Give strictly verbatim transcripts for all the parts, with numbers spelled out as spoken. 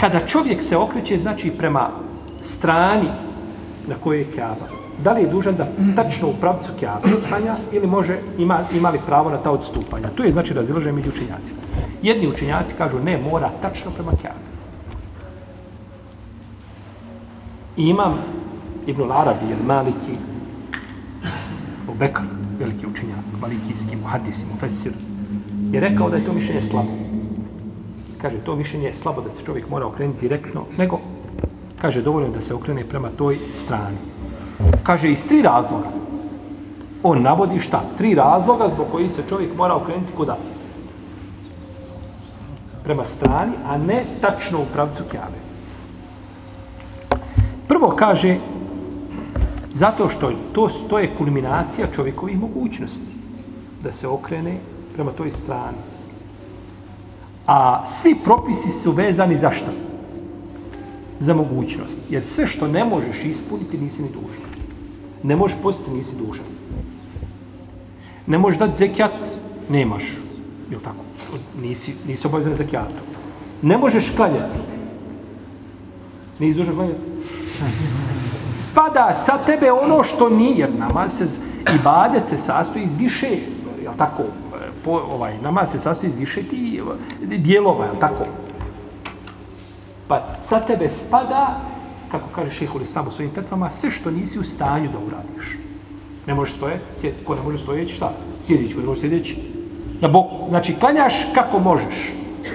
kada čovjek se okreće, znači prema strani na kojoj je Kjaba, da li je dužan da tačno u pravcu Kjabe klanja ili može, ima, ima li pravo na ta odstupanja? Tu je znači razilaženje među učenjacima. Jedni učenjaci kažu ne, mora tačno prema Kjabe. Imam Ibn Arabi, el Maliki, Bekr, veliki učenjak, malikijski, muhadis, mufesir, je rekao da je to mišljenje slabo. Kaže, to mišljenje je slabo da se čovjek mora okrenuti direktno, nego, kaže, dovoljno da se okrene prema toj strani. Kaže, iz tri razloga. On navodi šta? Tri razloga zbog kojih se čovjek mora okrenuti kuda? Prema strani, a ne tačno u pravcu Kjabe. Prvo kaže, zato što to, to je kulminacija čovjekovih mogućnosti. Da se okrene prema toj strani. A svi propisi su vezani za šta? Za mogućnost. Jer sve što ne možeš ispuniti, nisi ni dužan. Ne možeš postiti, nisi dužan. Ne možeš dati zekijat, nemaš. Jel tako? Nisi, nisi obavezan zekijatom. Ne možeš klanjati. Nisi dužan klanjati. Spada sa tebe ono što nije, jer namaz se, ibadet se sastoji iz više, jel tako, po, ovaj, namaz se sastoji iz više ti dijelova, jel tako? Pa sa tebe spada, kako kaže šejh Islam u svojim fetvama, sve što nisi u stanju da uradiš. Ne možeš stojati, ko ne može stojati, šta? Sjedići, ko ne može sjedeći na boku. Znači, klanjaš kako možeš.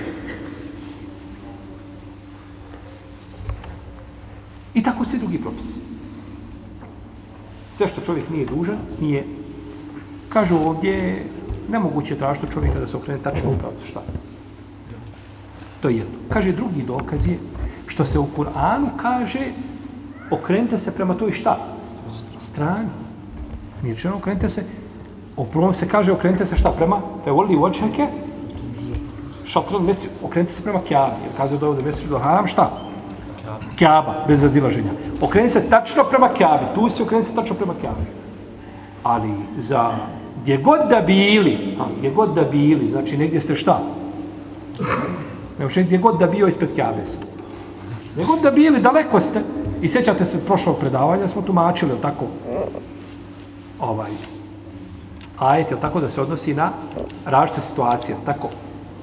I tako svi drugi propisi. Sve što čovjek nije dužan, nije. Kažu ovdje, nemoguće je tražiti čovjeka da se okrene tačno u pravcu. Šta? To je jedno. Kaže, drugi dokaz je što se u Kur'anu kaže okrenite se prema toj šta? Strani. Nije rečeno okrenite se, u prvom se kaže okrenite se šta? Prema Fevoli Vočnake, šatrel mjesecu, okrenite se prema Kjabi. Jer kazao da ovdje mjesecu do Haram, šta? Kjaba, bez razilaženja. Okreni se tačno prema Kjabi. Tu se okreni se tačno prema Kjabi. Ali za gdje god da bili, a, gdje god da bili, znači negdje ste šta? Evo še gdje god da bio ispred Kjabe sam. Gdje god da bili, daleko ste. I sjećate se prošlog predavanja, smo tumačili, tako, ovaj, ajet, tako da se odnosi na različite situacije, tako.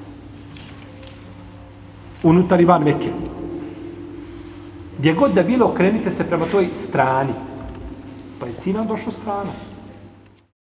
Unutar i van Mekke. Gdje god da bilo, okrenite se prema toj strani. Pa je cilj nam došla strana.